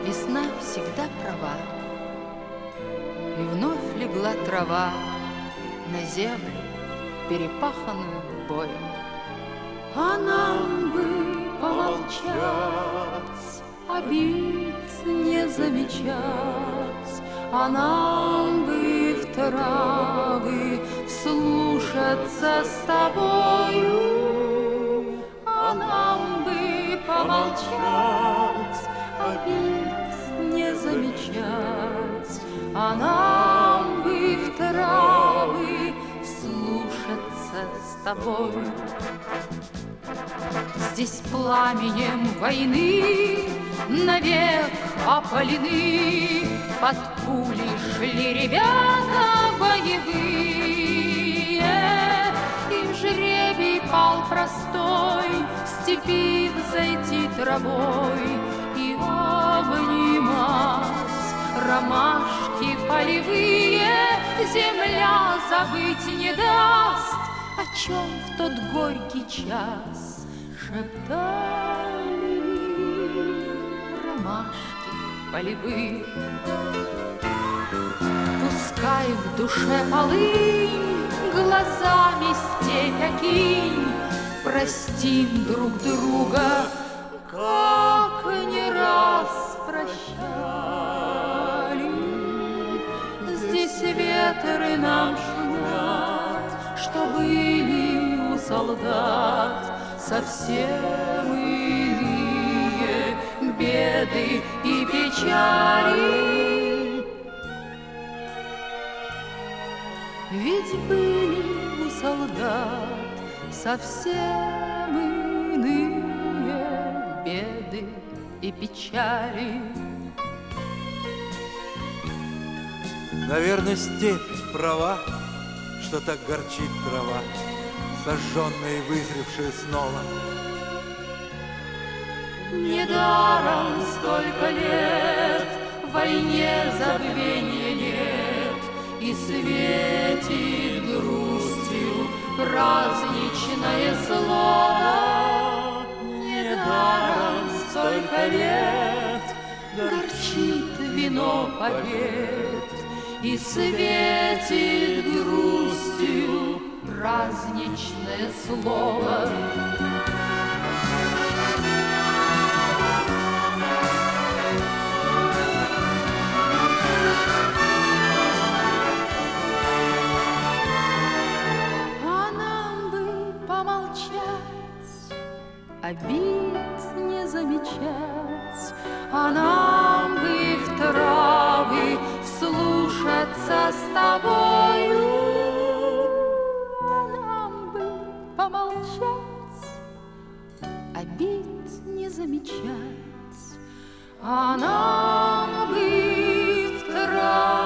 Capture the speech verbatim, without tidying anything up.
весна всегда права. И вновь легла трава на землю, перепаханную боем. А нам бы помолчать, обид не замечать, а нам бы в травы вслушаться с тобою, а нам бы помолчать, обид не замечать, а нам бы в травы вслушаться с тобой. Здесь пламенем войны навек опалены, под пули шли ребята боевые, и в жребий пал простой в степи взойти травой и обнимать ромашки полевые. Земля забыть не даст, о чем в тот горький час шептали ромашки полевые. Пускай в душе полынь, глазами степь окинь, простим друг друга, как не раз прощали. Здесь ветры нам шумят, что были у солдат совсем иные беды и печали. Ведь были у солдат совсем иные беды и печали. Наверное, степь права, что так горчит трава, сожженная и вызревшая снова. Недаром столько лет в войне забвения нет, и светит грустью праздничное слово. Недаром столько лет горчит вино побед, и светит грустью праздничное слово. А нам бы помолчать, обид не замечать, а нам бы в травы вслушаться с тобою, а нам бы помолчать, обид не замечать, а нам бы в травы